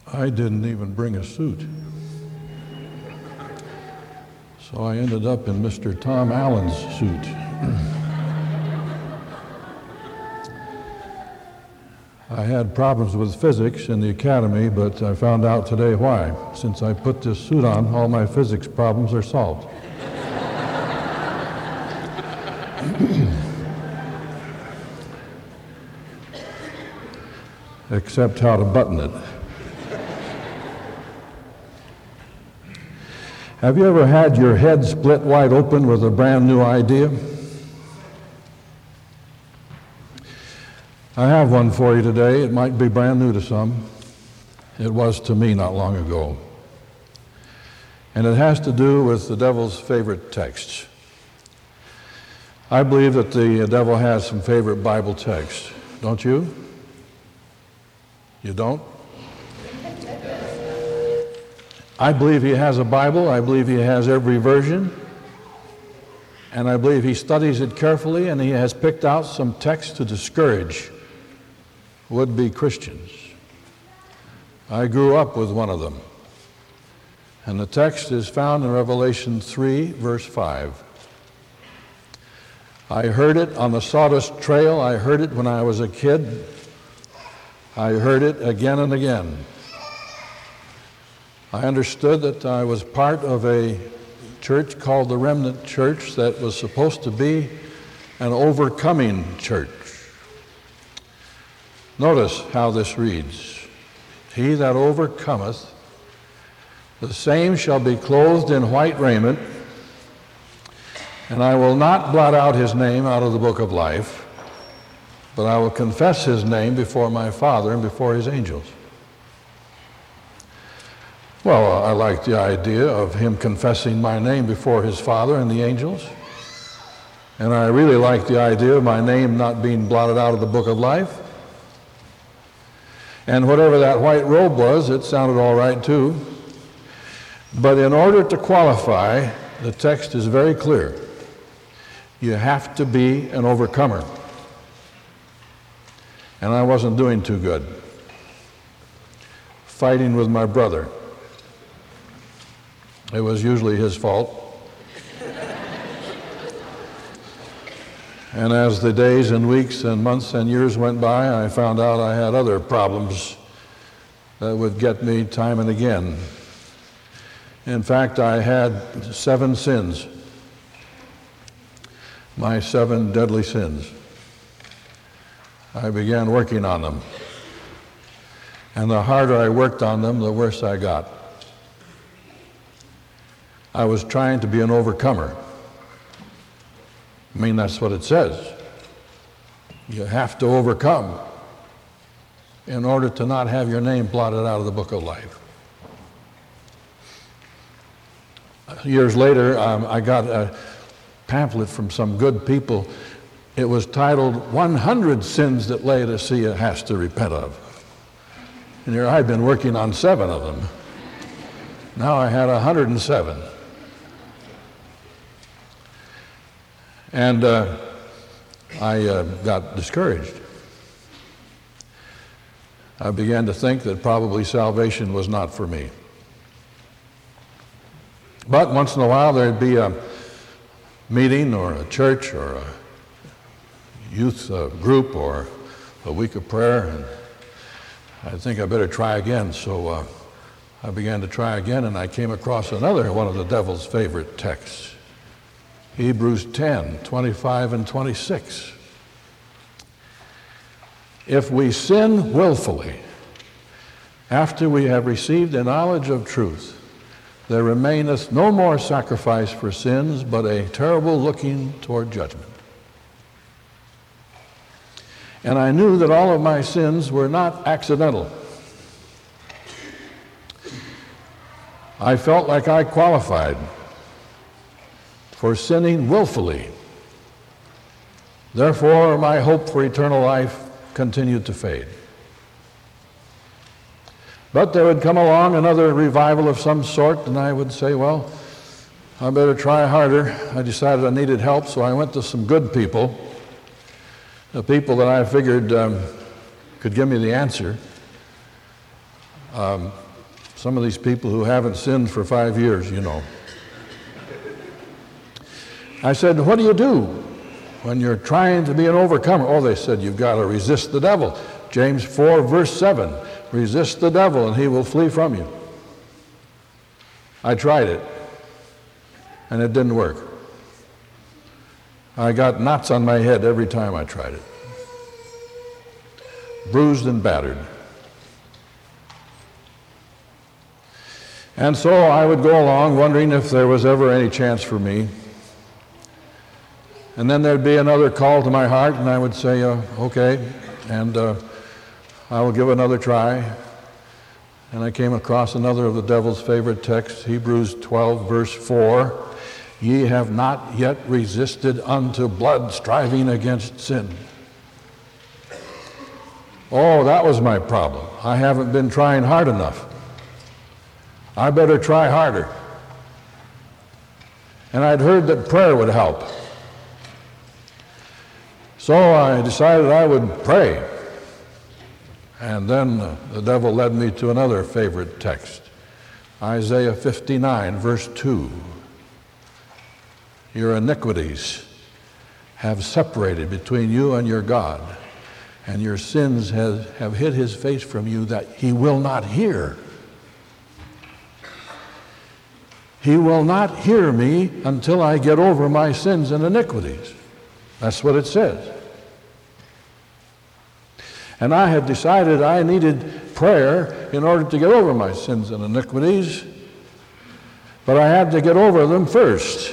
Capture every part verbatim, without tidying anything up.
I didn't even bring a suit. So I ended up in Mister Tom Allen's suit. I had problems with physics in the academy, but I found out today why. Since I put this suit on, all my physics problems are solved. Except how to button it. Have you ever had your head split wide open with a brand new idea? I have one for you today. It might be brand new to some. It was to me not long ago. And it has to do with the devil's favorite texts. I believe that the devil has some favorite Bible texts. Don't you? You don't? I believe he has a Bible. I believe he has every version. And I believe he studies it carefully, and he has picked out some texts to discourage would-be Christians. I grew up with one of them. And the text is found in Revelation three, verse five. I heard it on the sawdust trail. I heard it when I was a kid. I heard it again and again. I understood that I was part of a church called the Remnant Church that was supposed to be an overcoming church. Notice how this reads. He that overcometh, the same shall be clothed in white raiment, and I will not blot out his name out of the book of life, but I will confess his name before my Father and before his angels. Well, I like the idea of him confessing my name before his Father and the angels. And I really like the idea of my name not being blotted out of the book of life. And whatever that white robe was, it sounded all right too. But in order to qualify, the text is very clear. You have to be an overcomer. And I wasn't doing too good. Fighting with my brother. It was usually his fault. And as the days and weeks and months and years went by, I found out I had other problems that would get me time and again. In fact, I had seven sins. My seven deadly sins. I began working on them. And the harder I worked on them, the worse I got. I was trying to be an overcomer. I mean, that's what it says. You have to overcome in order to not have your name blotted out of the book of life. Years later, um, I got a pamphlet from some good people. It was titled, one hundred Sins That Laodicea Has to Repent Of. And here I'd been working on seven of them. Now I had one hundred seven. And uh, I uh, got discouraged. I began to think that probably salvation was not for me. But once in a while there'd be a meeting or a church or a youth uh, group or a week of prayer, and I think I better try again. So uh, I began to try again, and I came across another one of the devil's favorite texts. Hebrews ten, twenty-five and twenty-six. If we sin willfully, after we have received the knowledge of truth, there remaineth no more sacrifice for sins, but a terrible looking toward judgment. And I knew that all of my sins were not accidental. I felt like I qualified for sinning willfully. Therefore, my hope for eternal life continued to fade. But there would come along another revival of some sort, and I would say, well, I better try harder. I decided I needed help, so I went to some good people, the people that I figured um, could give me the answer. Um, some of these people who haven't sinned for five years, you know. I said, what do you do when you're trying to be an overcomer? Oh, they said, you've got to resist the devil. James four, verse seven, resist the devil and he will flee from you. I tried it, and it didn't work. I got knots on my head every time I tried it. Bruised and battered. And so I would go along wondering if there was ever any chance for me. And then there'd be another call to my heart, and I would say, uh, okay, and uh, I will give another try. And I came across another of the devil's favorite texts, Hebrews twelve, verse four. Ye have not yet resisted unto blood, striving against sin. Oh, that was my problem. I haven't been trying hard enough. I better try harder. And I'd heard that prayer would help. So I decided I would pray. And then uh, the devil led me to another favorite text, Isaiah fifty-nine, verse two. Your iniquities have separated between you and your God, and your sins has, have hid his face from you that he will not hear. He will not hear me until I get over my sins and iniquities. That's what it says. And I had decided I needed prayer in order to get over my sins and iniquities, but I had to get over them first.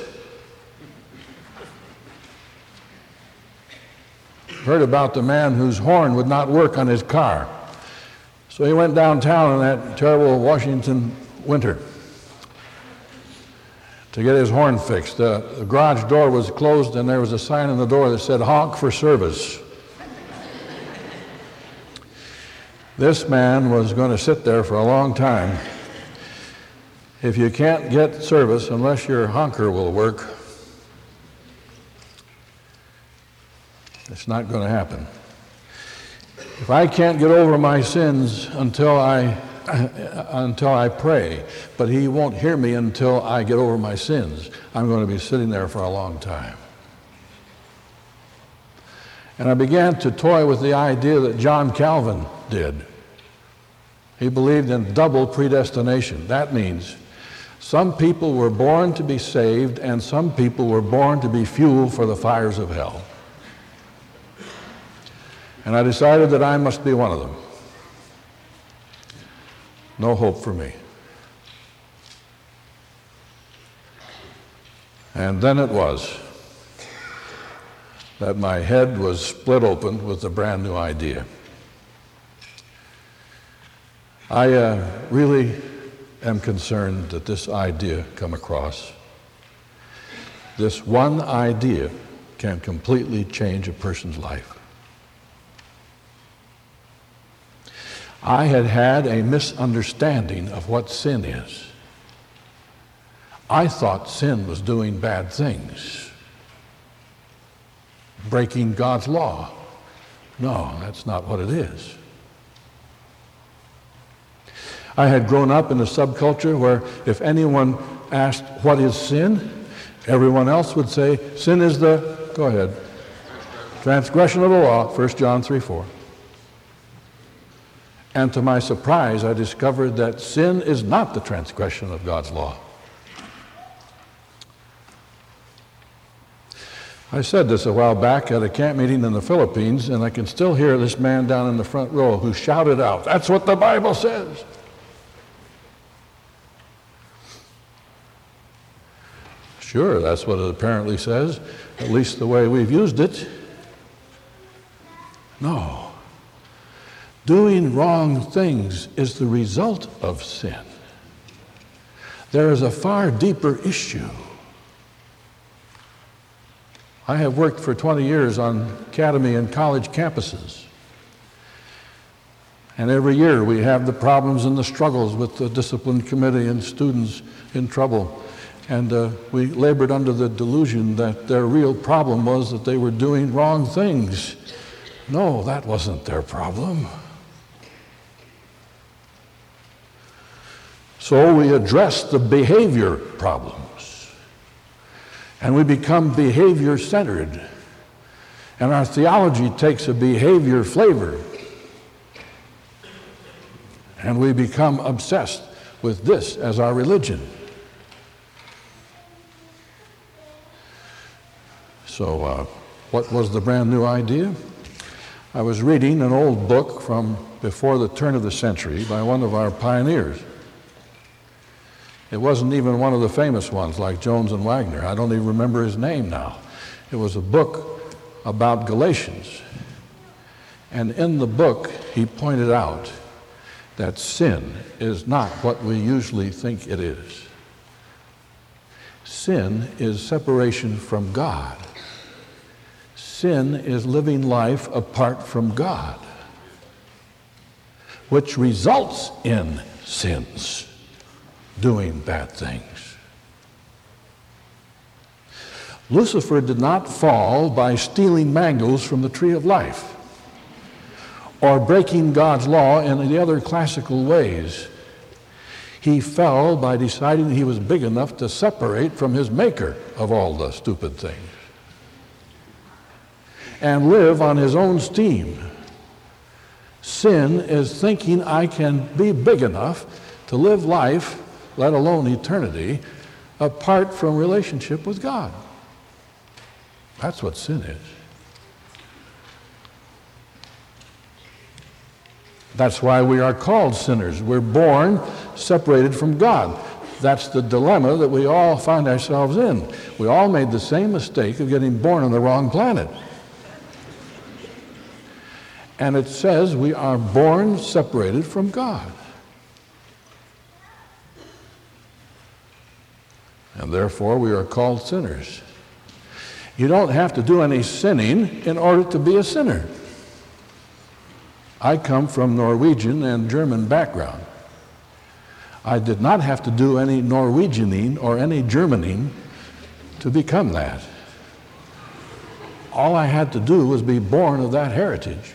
Heard about the man whose horn would not work on his car. So he went downtown in that terrible Washington winter to get his horn fixed. Uh, the garage door was closed and there was a sign on the door that said, honk for service. This man was going to sit there for a long time. If you can't get service unless your honker will work, it's not going to happen. If I can't get over my sins until I until I pray, but he won't hear me until I get over my sins, I'm going to be sitting there for a long time. And I began to toy with the idea that John Calvin did. He believed in double predestination. That means some people were born to be saved and some people were born to be fuel for the fires of hell. And I decided that I must be one of them. No hope for me. And then it was that my head was split open with a brand new idea. I uh, really am concerned that this idea come across. This one idea can completely change a person's life. I had had a misunderstanding of what sin is. I thought sin was doing bad things, breaking God's law. No, that's not what it is. I had grown up in a subculture where if anyone asked, what is sin? Everyone else would say, sin is the, go ahead, transgression of the law, First John three four. And to my surprise, I discovered that sin is not the transgression of God's law. I said this a while back at a camp meeting in the Philippines, and I can still hear this man down in the front row who shouted out, that's what the Bible says. Sure, that's what it apparently says, at least the way we've used it. No. Doing wrong things is the result of sin. There is a far deeper issue. I have worked for twenty years on academy and college campuses. And every year we have the problems and the struggles with the discipline committee and students in trouble. And uh, we labored under the delusion that their real problem was that they were doing wrong things. No, that wasn't their problem. So we address the behavior problems, and we become behavior-centered, and our theology takes a behavior flavor, and we become obsessed with this as our religion. So uh, what was the brand new idea? I was reading an old book from before the turn of the century by one of our pioneers. It wasn't even one of the famous ones like Jones and Wagner. I don't even remember his name now. It was a book about Galatians. And in the book, he pointed out that sin is not what we usually think it is. Sin is separation from God. Sin is living life apart from God, which results in sins, doing bad things. Lucifer did not fall by stealing mangoes from the tree of life or breaking God's law in the other classical ways. He fell by deciding he was big enough to separate from his maker of all the stupid things and live on his own steam. Sin is thinking I can be big enough to live life, let alone eternity, apart from relationship with God. That's what sin is. That's why we are called sinners. We're born separated from God. That's the dilemma that we all find ourselves in. We all made the same mistake of getting born on the wrong planet. And it says we are born separated from God. And therefore we are called sinners. You don't have to do any sinning in order to be a sinner. I come from Norwegian and German background. I did not have to do any Norwegianing or any Germaning to become that. All I had to do was be born of that heritage.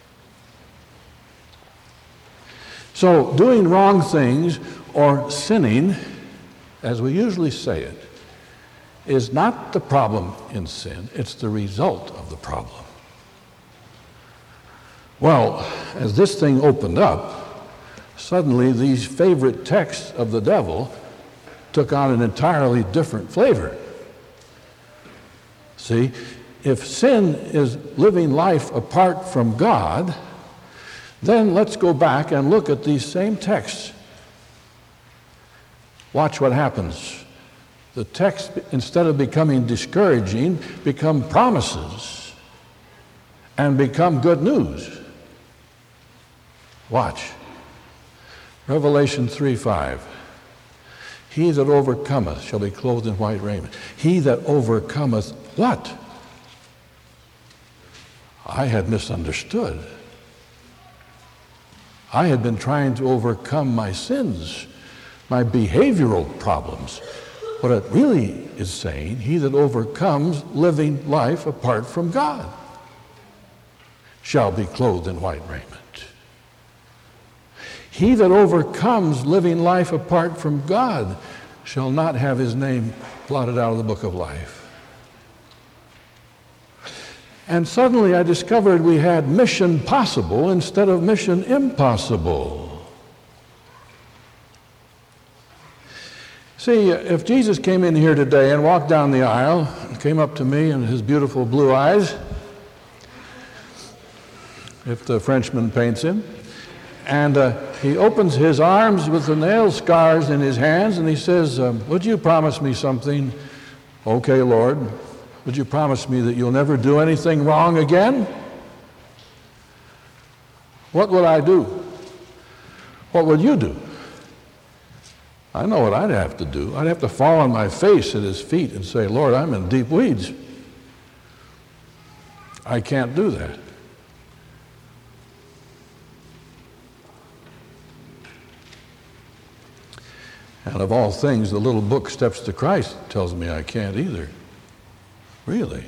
So doing wrong things or sinning, as we usually say it, is not the problem in sin, it's the result of the problem. Well, as this thing opened up, suddenly these favorite texts of the devil took on an entirely different flavor. See, if sin is living life apart from God, then let's go back and look at these same texts. Watch what happens. The text, instead of becoming discouraging, become promises and become good news. Watch. Revelation three five. He that overcometh shall be clothed in white raiment. He that overcometh what? I had misunderstood. I had been trying to overcome my sins, my behavioral problems. What it really is saying, he that overcomes living life apart from God shall be clothed in white raiment. He that overcomes living life apart from God shall not have his name blotted out of the book of life. And suddenly I discovered we had mission possible instead of mission impossible. See, if Jesus came in here today and walked down the aisle, and came up to me and his beautiful blue eyes, if the Frenchman paints him, and uh, he opens his arms with the nail scars in his hands and he says, um, would you promise me something? Okay, Lord. Would you promise me that you'll never do anything wrong again? What would I do? What would you do? I know what I'd have to do. I'd have to fall on my face at his feet and say, Lord, I'm in deep weeds. I can't do that. And of all things, the little book, Steps to Christ, tells me I can't either. Really?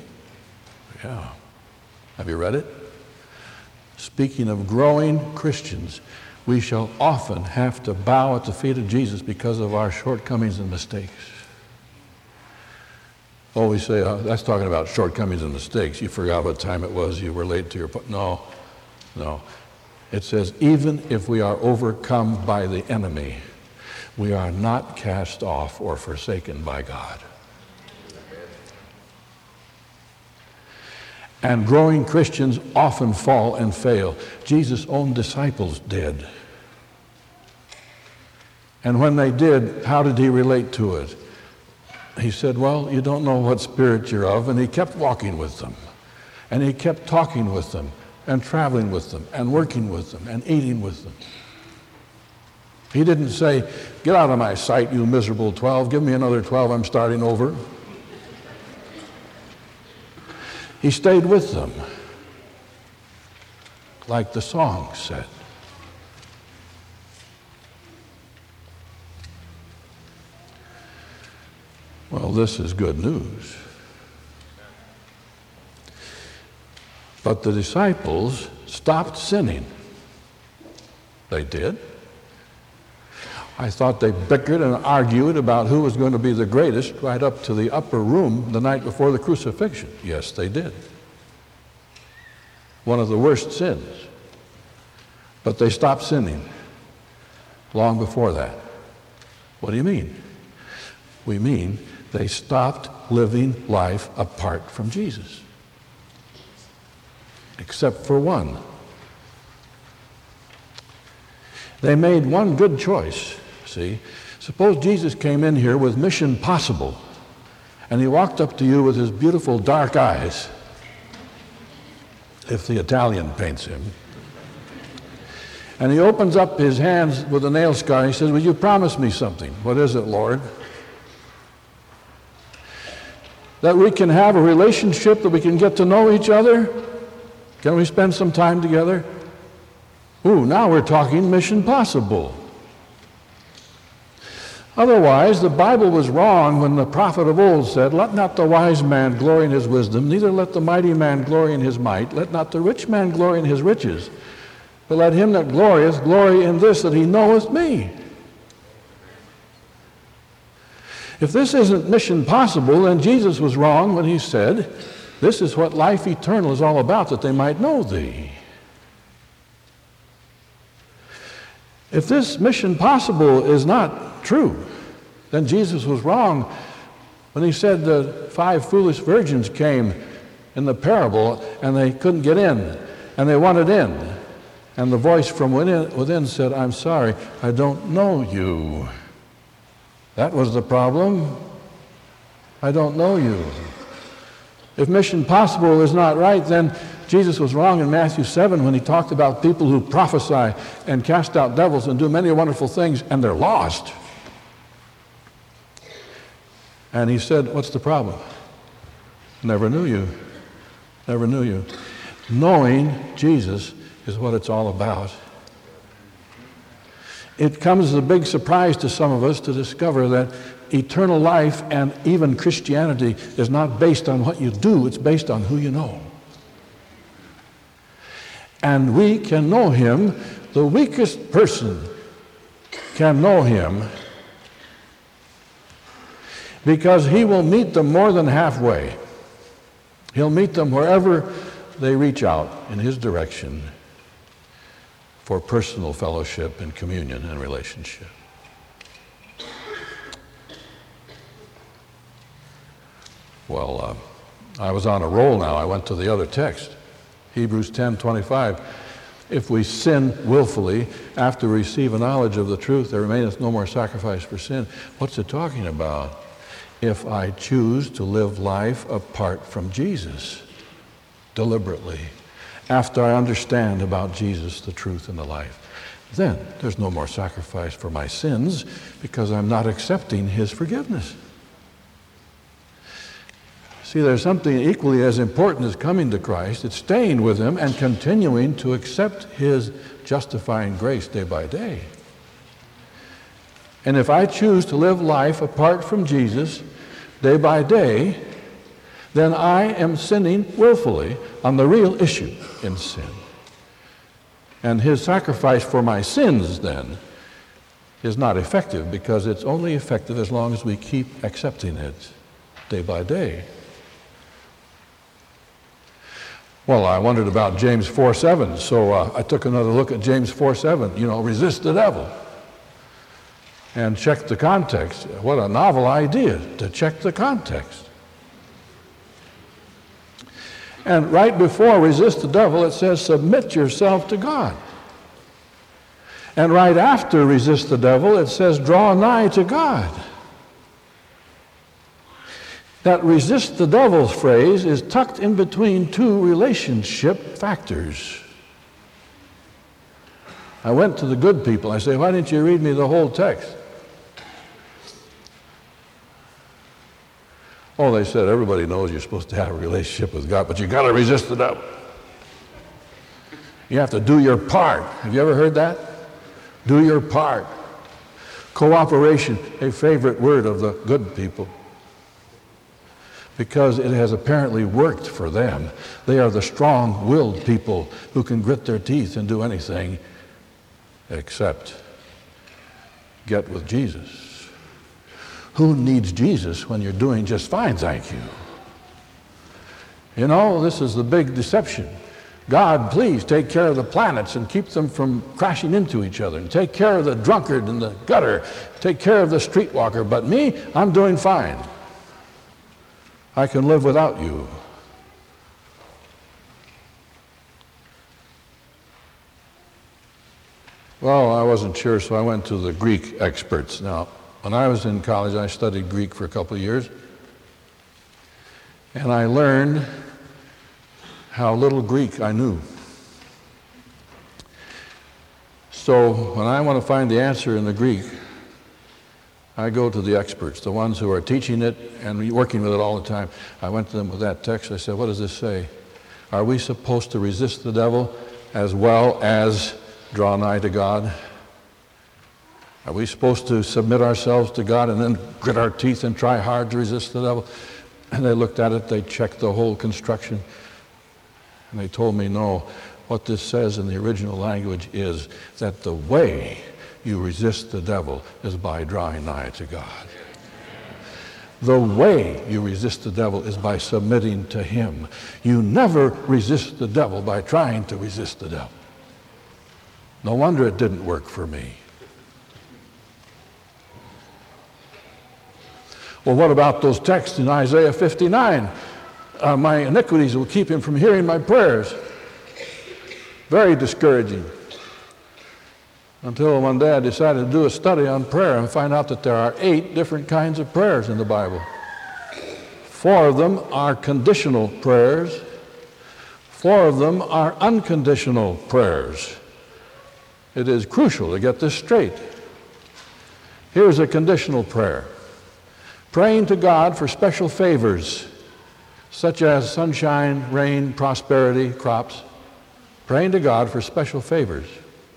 Yeah. Have you read it? Speaking of growing Christians, we shall often have to bow at the feet of Jesus because of our shortcomings and mistakes. Oh, we say, oh, that's talking about shortcomings and mistakes. You forgot what time it was, you were late to your... Po-. No, no. It says, even if we are overcome by the enemy, we are not cast off or forsaken by God. And growing Christians often fall and fail. Jesus' own disciples did. And when they did, how did he relate to it? He said, well, you don't know what spirit you're of. And he kept walking with them. And he kept talking with them and traveling with them and working with them and eating with them. He didn't say, get out of my sight, you miserable twelve. Give me another twelve, I'm starting over. He stayed with them, like the song said. Well, this is good news. But the disciples stopped sinning. They did. I thought they bickered and argued about who was going to be the greatest right up to the upper room the night before the crucifixion. Yes, they did. One of the worst sins. But they stopped sinning long before that. What do you mean? We mean they stopped living life apart from Jesus. Except for one. They made one good choice. See, suppose Jesus came in here with Mission Possible, and he walked up to you with his beautiful dark eyes, if the Italian paints him, and he opens up his hands with a nail scar, and he says, will you promise me something? What is it, Lord? That we can have a relationship, that we can get to know each other? Can we spend some time together? Ooh, now we're talking Mission Possible. Otherwise, the Bible was wrong when the prophet of old said, let not the wise man glory in his wisdom, neither let the mighty man glory in his might, let not the rich man glory in his riches, but let him that glorieth glory in this, that he knoweth me. If this isn't Mission Possible, then Jesus was wrong when he said, this is what life eternal is all about, that they might know thee. If this Mission Possible is not true, then Jesus was wrong when he said the five foolish virgins came in the parable and they couldn't get in and they wanted in. And the voice from within, within said, I'm sorry, I don't know you. That was the problem. I don't know you. If Mission Possible is not right, then Jesus was wrong in Matthew seven when he talked about people who prophesy and cast out devils and do many wonderful things, and they're lost. And he said, what's the problem? Never knew you. Never knew you. Knowing Jesus is what it's all about. It comes as a big surprise to some of us to discover that eternal life and even Christianity is not based on what you do, it's based on who you know. And we can know him, the weakest person can know him, because he will meet them more than halfway. He'll meet them wherever they reach out in his direction for personal fellowship and communion and relationship. Well, uh, I was on a roll now. I went to the other text, Hebrews ten twenty-five. If we sin willfully after we receive a knowledge of the truth, there remaineth no more sacrifice for sin. What's it talking about? If I choose to live life apart from Jesus, deliberately, after I understand about Jesus, the truth and the life, then there's no more sacrifice for my sins because I'm not accepting his forgiveness. See, there's something equally as important as coming to Christ. It's staying with him and continuing to accept his justifying grace day by day. And if I choose to live life apart from Jesus day by day, then I am sinning willfully on the real issue in sin. And his sacrifice for my sins, then, is not effective, because it's only effective as long as we keep accepting it day by day. Well, I wondered about James four seven, so uh, I took another look at James four seven, you know, resist the devil, and checked the context. What a novel idea, to check the context. And right before resist the devil, it says submit yourself to God. And right after resist the devil, it says draw nigh to God. That resist the devil's phrase is tucked in between two relationship factors. I went to the good people. I say, why didn't you read me the whole text? Oh, they said, everybody knows you're supposed to have a relationship with God, but you got to resist the devil. You have to do your part. Have you ever heard that? Do your part. Cooperation, a favorite word of the good people, because it has apparently worked for them. They are the strong-willed people who can grit their teeth and do anything except get with Jesus. Who needs Jesus when you're doing just fine, thank you? You know, this is the big deception. God, please take care of the planets and keep them from crashing into each other, and take care of the drunkard in the gutter, take care of the streetwalker, but me, I'm doing fine. I can live without you. Well, I wasn't sure, so I went to the Greek experts. Now, when I was in college, I studied Greek for a couple of years, and I learned how little Greek I knew. So when I want to find the answer in the Greek, I go to the experts, the ones who are teaching it and working with it all the time. I went to them with that text. I said, what does this say? Are we supposed to resist the devil as well as draw nigh to God? Are we supposed to submit ourselves to God and then grit our teeth and try hard to resist the devil? And they looked at it, they checked the whole construction, and they told me, no, what this says in the original language is that the way you resist the devil is by drawing nigh to God. The way you resist the devil is by submitting to him. You never resist the devil by trying to resist the devil. No wonder it didn't work for me. Well, what about those texts in Isaiah fifty-nine? Uh, my iniquities will keep him from hearing my prayers. Very discouraging. Until one day I decided to do a study on prayer and find out that there are eight different kinds of prayers in the Bible. Four of them are conditional prayers. Four of them are unconditional prayers. It is crucial to get this straight. Here's a conditional prayer. Praying to God for special favors, such as sunshine, rain, prosperity, crops. Praying to God for special favors.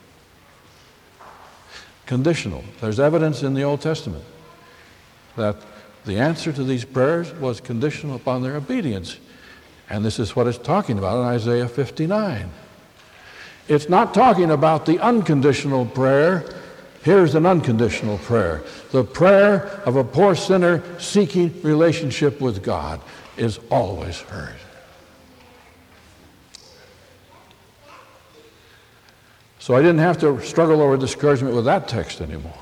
Conditional. There's evidence in the Old Testament that the answer to these prayers was conditional upon their obedience. And this is what it's talking about in Isaiah fifty-nine. It's not talking about the unconditional prayer. Here's an unconditional prayer. The prayer of a poor sinner seeking relationship with God is always heard. So I didn't have to struggle over discouragement with that text anymore.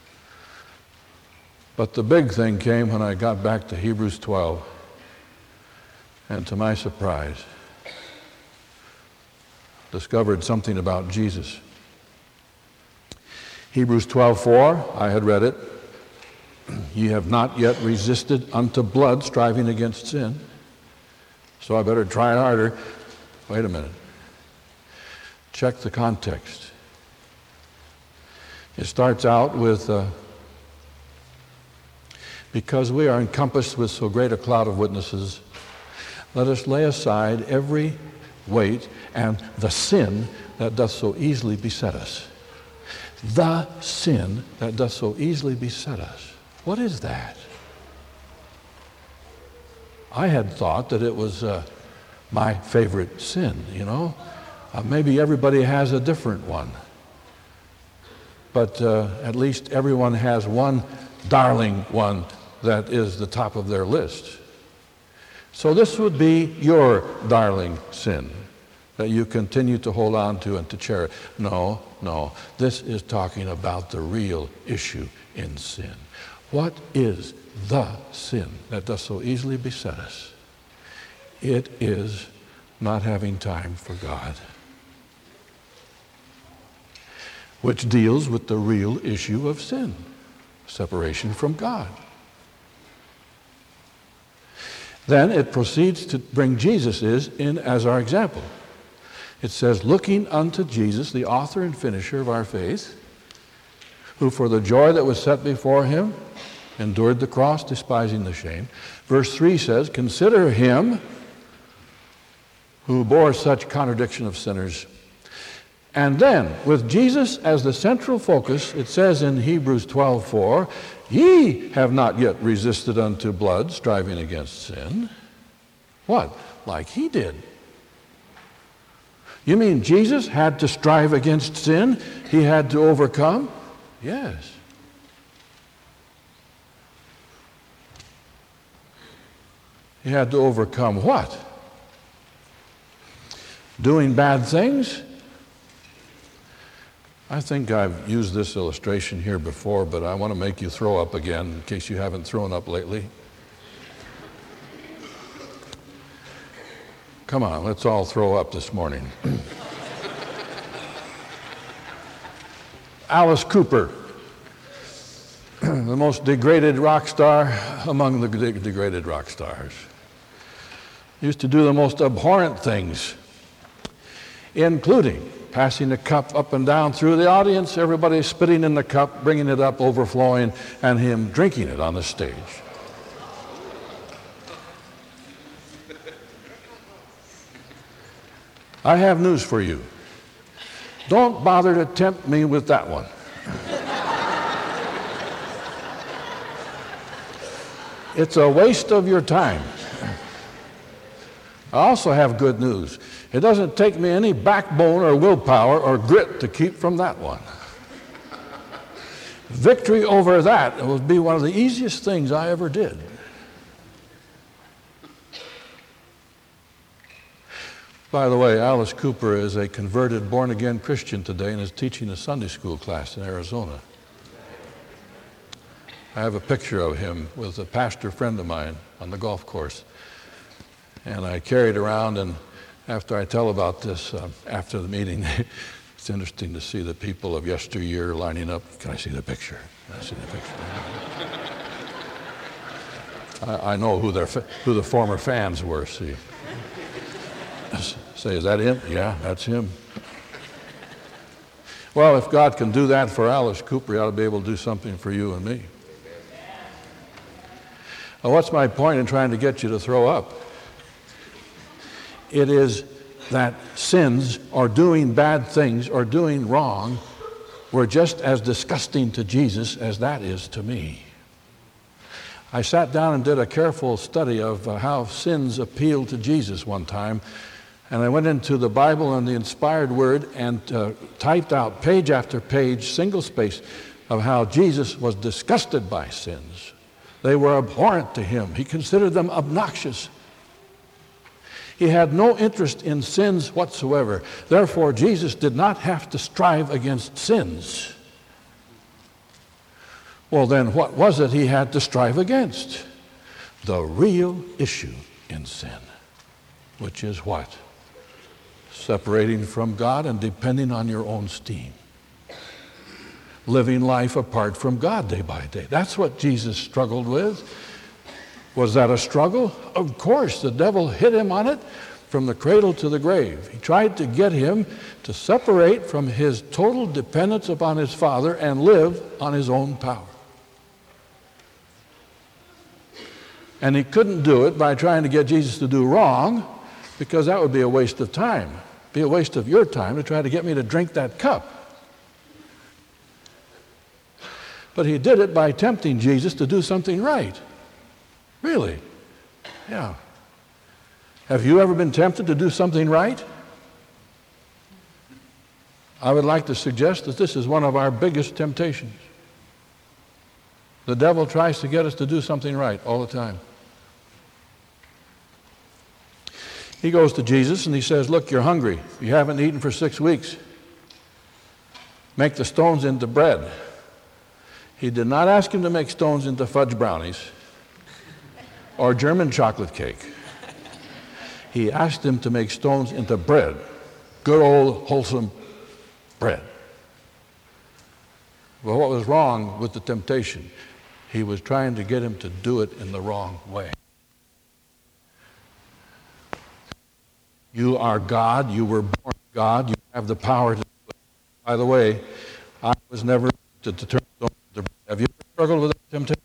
But the big thing came when I got back to Hebrews twelve, and to my surprise, discovered something about Jesus. Hebrews twelve four, I had read it. Ye have not yet resisted unto blood, striving against sin. So I better try harder. Wait a minute. Check the context. It starts out with, uh, because we are encompassed with so great a cloud of witnesses, let us lay aside every weight and the sin that doth so easily beset us. The sin that doth so easily beset us. What is that? I had thought that it was uh, my favorite sin, you know. Uh, maybe everybody has a different one. But uh, at least everyone has one darling one that is the top of their list. So this would be your darling sin that you continue to hold on to and to cherish. No, no. This is talking about the real issue in sin. What is the sin that does so easily beset us? It is not having time for God, which deals with the real issue of sin, separation from God. Then it proceeds to bring Jesus is in as our example. It says, looking unto Jesus, the author and finisher of our faith, who for the joy that was set before him endured the cross, despising the shame. Verse three says, consider him who bore such contradiction of sinners. And then, with Jesus as the central focus, it says in Hebrews twelve four, ye have not yet resisted unto blood, striving against sin. What? Like he did. You mean Jesus had to strive against sin? He had to overcome? Yes. He had to overcome what? Doing bad things? I think I've used this illustration here before, but I want to make you throw up again in case you haven't thrown up lately. Come on, let's all throw up this morning. Alice Cooper, the most degraded rock star among the de- degraded rock stars, used to do the most abhorrent things, including passing a cup up and down through the audience, everybody spitting in the cup, bringing it up, overflowing, and him drinking it on the stage. I have news for you. Don't bother to tempt me with that one. It's a waste of your time. I also have good news. It doesn't take me any backbone or willpower or grit to keep from that one. Victory over that would be one of the easiest things I ever did. By the way, Alice Cooper is a converted, born-again Christian today and is teaching a Sunday school class in Arizona. I have a picture of him with a pastor friend of mine on the golf course. And I carry it around, and after I tell about this, uh, after the meeting, it's interesting to see the people of yesteryear lining up. Can I see the picture? Can I see the picture? I, I know who, their, who the former fans were, see. Say, is that him? Yeah, that's him. Well, if God can do that for Alice Cooper, he ought to be able to do something for you and me. Well, what's my point in trying to get you to throw up? It is that sins or doing bad things or doing wrong were just as disgusting to Jesus as that is to me. I sat down and did a careful study of uh, how sins appealed to Jesus one time, and I went into the Bible and the inspired word and uh, typed out page after page, single space, of how Jesus was disgusted by sins. They were abhorrent to him. He considered them obnoxious. He had no interest in sins whatsoever. Therefore, Jesus did not have to strive against sins. Well, then what was it he had to strive against? The real issue in sin, which is what? Separating from God and depending on your own steam. Living life apart from God day by day. That's what Jesus struggled with. Was that a struggle? Of course, the devil hit him on it from the cradle to the grave. He tried to get him to separate from his total dependence upon his Father and live on his own power. And he couldn't do it by trying to get Jesus to do wrong, because that would be a waste of time. Be a waste of your time to try to get me to drink that cup. But he did it by tempting Jesus to do something right. Really? Yeah. Have you ever been tempted to do something right? I would like to suggest that this is one of our biggest temptations. The devil tries to get us to do something right all the time. He goes to Jesus and he says, look, you're hungry. You haven't eaten for six weeks. Make the stones into bread. He did not ask him to make stones into fudge brownies or German chocolate cake. He asked him to make stones into bread, good old wholesome bread. Well, what was wrong with the temptation? He was trying to get him to do it in the wrong way. You are God. You were born God. You have the power to do it. By the way, I was never to, to turn stones into bread. Have you ever struggled with that temptation?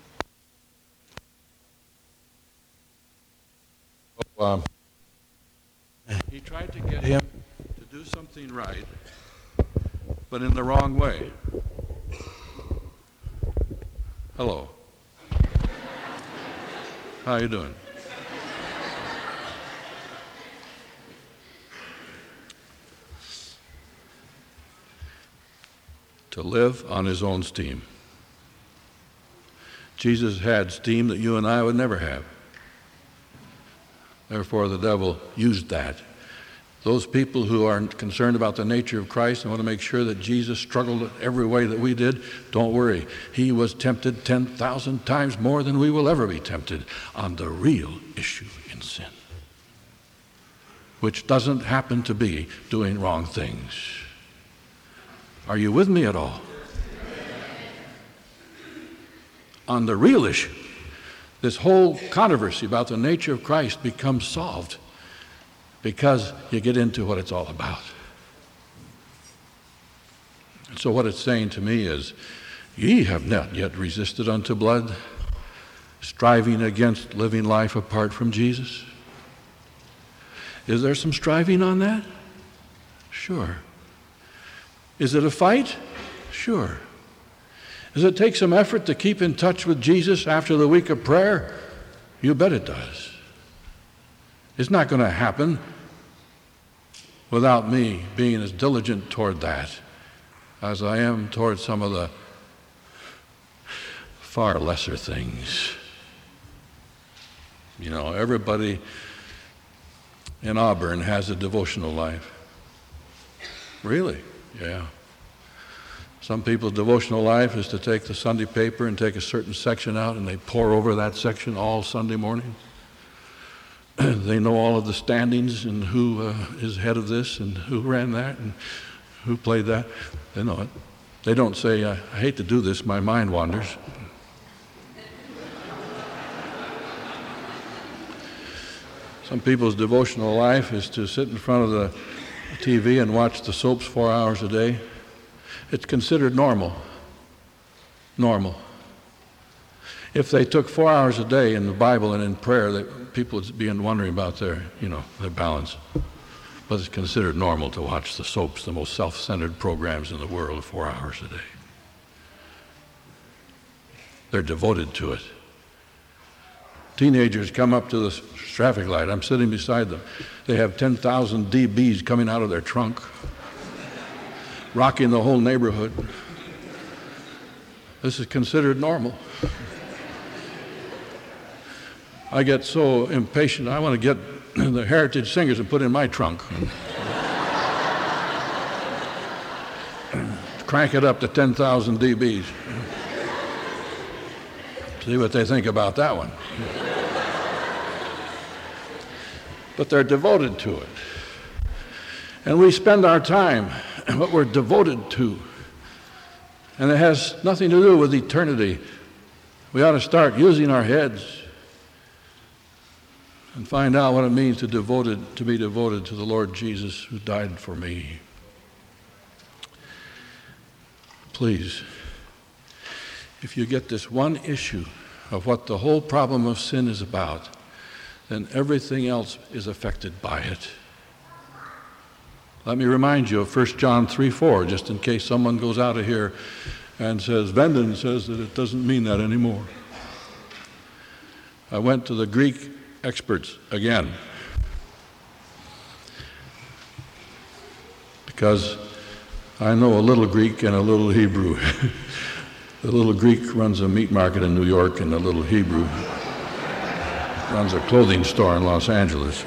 So, um, he tried to get him to do something right, but in the wrong way. Hello. How you doing? To live on his own steam. Jesus had steam that you and I would never have. Therefore, the devil used that. Those people who are concerned about the nature of Christ and want to make sure that Jesus struggled every way that we did, don't worry. He was tempted ten thousand times more than we will ever be tempted on the real issue in sin, which doesn't happen to be doing wrong things. Are you with me at all? On the real issue, this whole controversy about the nature of Christ becomes solved because you get into what it's all about. And so what it's saying to me is, ye have not yet resisted unto blood, striving against living life apart from Jesus. Is there some striving on that? Sure. Is it a fight? Sure. Does it take some effort to keep in touch with Jesus after the week of prayer? You bet it does. It's not going to happen without me being as diligent toward that as I am toward some of the far lesser things. You know, everybody in Auburn has a devotional life. Really? Yeah. Some people's devotional life is to take the Sunday paper and take a certain section out and they pore over that section all Sunday morning. They know all of the standings and who uh, is head of this and who ran that and who played that. They know it. They don't say, I, I hate to do this, my mind wanders. Some people's devotional life is to sit in front of the T V and watch the soaps four hours a day. It's considered normal. Normal. If they took four hours a day in the Bible and in prayer, they, people would be wondering about their, you know, their balance. But it's considered normal to watch the soaps, the most self-centered programs in the world, four hours a day. They're devoted to it. Teenagers come up to the traffic light. I'm sitting beside them. They have ten thousand D Bs coming out of their trunk, rocking the whole neighborhood. This is considered normal. I get so impatient, I want to get the Heritage Singers and put in my trunk. Crank it up to ten thousand D Bs. See what they think about that one. But they're devoted to it. And we spend our time, what we're devoted to. And it has nothing to do with eternity. We ought to start using our heads and find out what it means to devoted to be devoted to the Lord Jesus who died for me. Please, if you get this one issue of what the whole problem of sin is about, then everything else is affected by it. Let me remind you of First John three four, just in case someone goes out of here and says, Venden says that it doesn't mean that anymore. I went to the Greek experts again because I know a little Greek and a little Hebrew. The little Greek runs a meat market in New York, and the little Hebrew runs a clothing store in Los Angeles.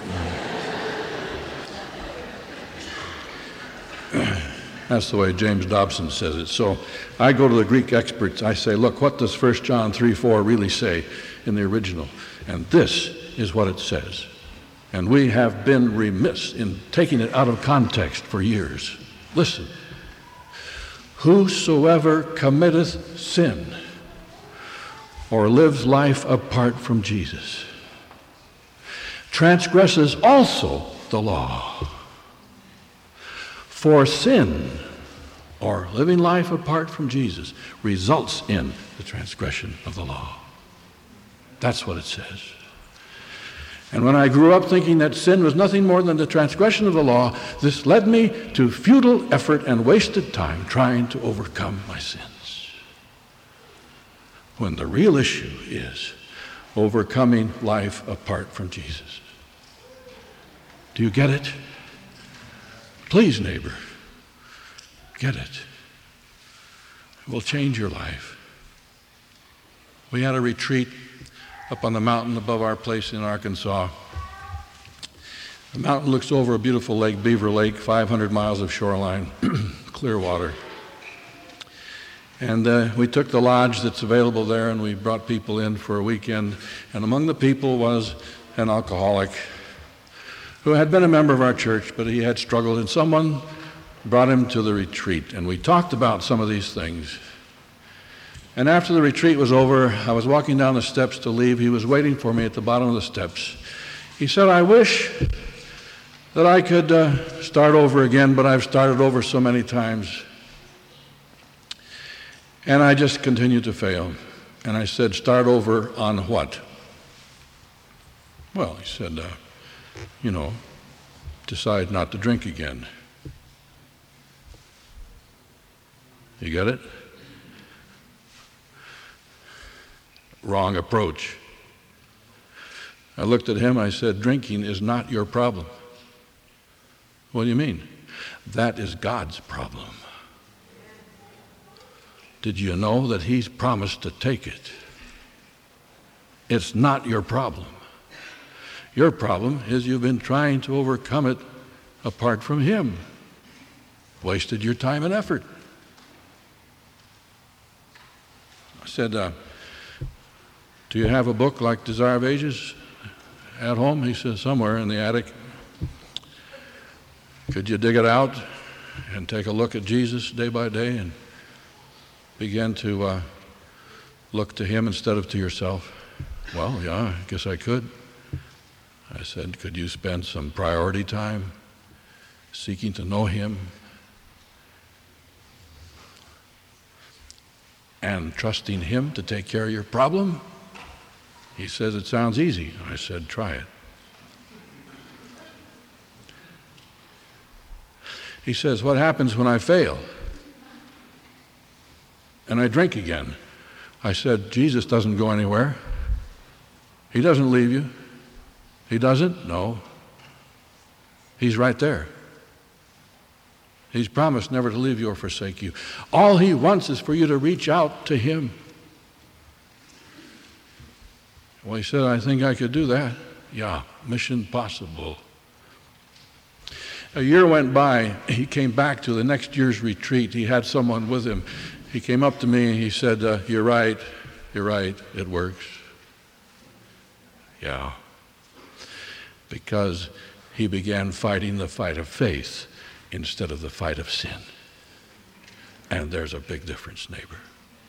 That's the way James Dobson says it. So I go to the Greek experts. I say, look, what does First John three four really say in the original? And this is what it says. And we have been remiss in taking it out of context for years. Listen. Whosoever committeth sin or lives life apart from Jesus transgresses also the law. For sin, or living life apart from Jesus, results in the transgression of the law. That's what it says. And when I grew up thinking that sin was nothing more than the transgression of the law, this led me to futile effort and wasted time trying to overcome my sins. When the real issue is overcoming life apart from Jesus. Do you get it? Please, neighbor, get it. It will change your life. We had a retreat up on the mountain above our place in Arkansas. The mountain looks over a beautiful lake, Beaver Lake, five hundred miles of shoreline, clear water. And uh, we took the lodge that's available there, and we brought people in for a weekend. And among the people was an alcoholic who had been a member of our church, but he had struggled, and someone brought him to the retreat. And we talked about some of these things. And after the retreat was over, I was walking down the steps to leave. He was waiting for me at the bottom of the steps. He said, I wish that I could uh, start over again, but I've started over so many times. And I just continued to fail. And I said, start over on what? Well, he said, uh, you know, decide not to drink again. You get it? Wrong approach. I looked at him, I said, drinking is not your problem. What do you mean? That is God's problem. Did you know that He's promised to take it? It's not your problem. Your problem is you've been trying to overcome it apart from Him. Wasted your time and effort. I said, uh, do you have a book like Desire of Ages at home? He says, somewhere in the attic. Could you dig it out and take a look at Jesus day by day and begin to uh, look to Him instead of to yourself? Well, yeah, I guess I could. I said, could you spend some priority time seeking to know Him and trusting Him to take care of your problem? He says, it sounds easy. I said, try it. He says, what happens when I fail and I drink again? I said, Jesus doesn't go anywhere. He doesn't leave you. He doesn't? No. He's right there. He's promised never to leave you or forsake you. All He wants is for you to reach out to Him. Well, he said, I think I could do that. Yeah, mission possible. A year went by. He came back to the next year's retreat. He had someone with him. He came up to me and he said, uh, you're right, you're right, it works. Yeah. Because he began fighting the fight of faith instead of the fight of sin. And there's a big difference, neighbor.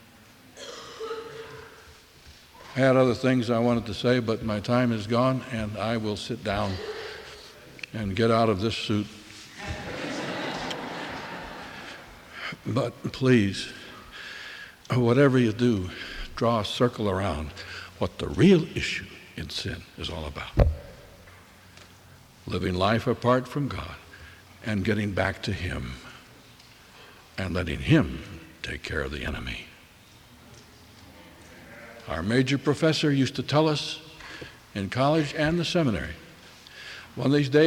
I had other things I wanted to say, but my time is gone, and I will sit down and get out of this suit. But please, whatever you do, draw a circle around what the real issue in sin is all about. Living life apart from God and getting back to Him and letting Him take care of the enemy. Our major professor used to tell us in college and the seminary, one of these days,